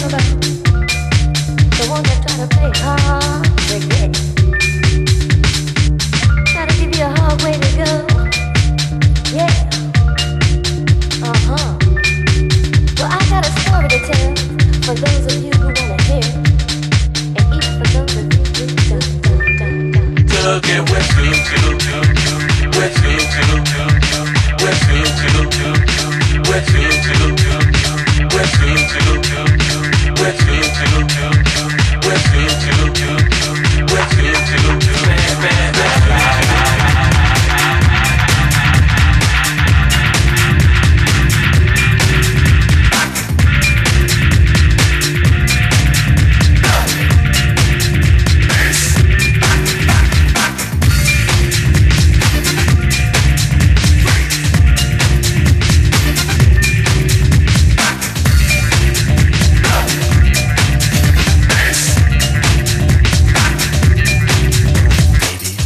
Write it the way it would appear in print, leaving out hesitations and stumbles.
about the one that try to play hard to get. Try to give you a hard way to go. Yeah. Well, I got a story to tell.